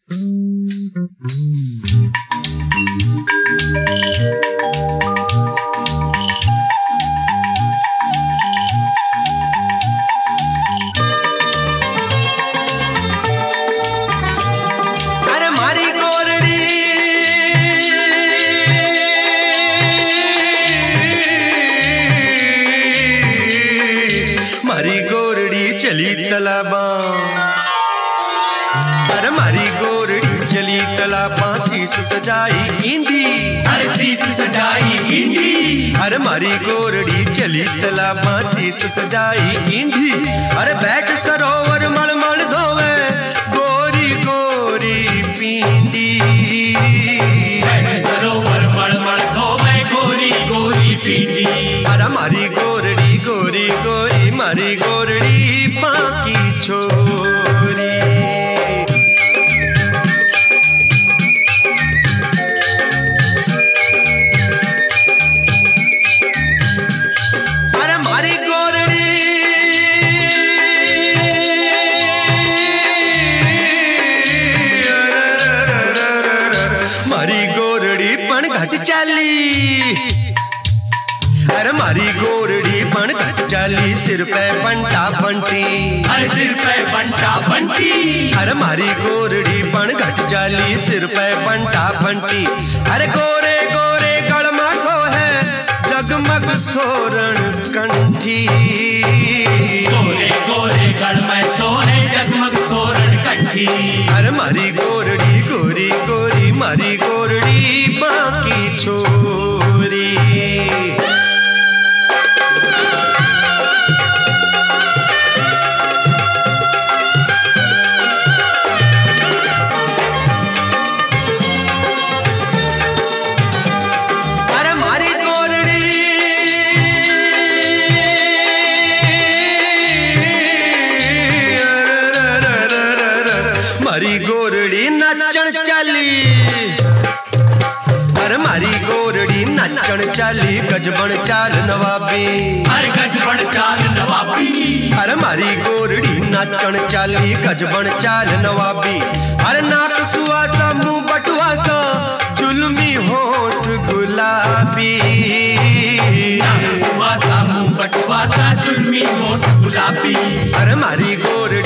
चली तलाबा, अरे मारी गोरड़ी चली तलाबा, शीश सजाई इंदी, अरे शीश सजाई इंदी, अरे मारी गोरड़ी चली तलाबा, शीश सजाई इंदी, अरे बैठ सरोवर मलमल धोवे गोरी गोरी पींदी, बैठ सरोवर मलमल धोवे गोरी गोरी पींदी, अरे मारी गोरड़ी गोरी गोरी मारी गोरड़ी बाकी छोरी। अरे मारी गोरड़ी मारी गोरड़ी पण घट चाली, अरे मारी गोरड़ी पण घट चाली, सिर पे बंटा बंटी, अरे सिर पे बंटा बंटी, अरे मारी गोरड़ी पण घट चाली, सिर पे बंटा बंटी, अरे गोरे गोरे गलमा को है जगमग सोरण कंठी, गोरे गोरे गलमा सो है जगमग सोरण कंठी, अरे मारी गोरड़ी गोरी गोरी मारी गोरड़ी बाकी छोरी। मारी गोरड़ी नाचण चाली, अरे मारी गोरड़ी नाचण चाली, गजबन चाल नवाबी, अरे गजबन चाल नवाबी, अरे मारी गोरड़ी नाचण चाली, गजबन चाल नवाबी, अरे नाक सुवासा मुंह बटवासा जुल्मी होठ गुलाबी, नाक सुवासा मुंह बटवासा जुल्मी होठ गुलाबी, अरे मारी गोरड़ी